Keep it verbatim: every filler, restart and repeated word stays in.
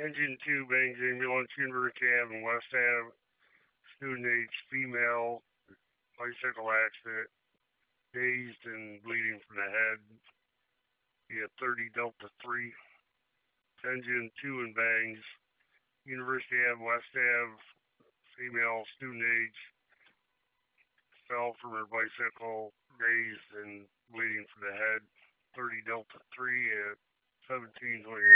Engine two bangs ambulance, University Avenue, West Ave, student age, female, bicycle accident, dazed and bleeding from the head. He had thirty Delta three. Engine two and bangs, University Avenue, West Ave, female, student age, fell from her bicycle, dazed and bleeding from the head. thirty Delta three at seventeen twenty.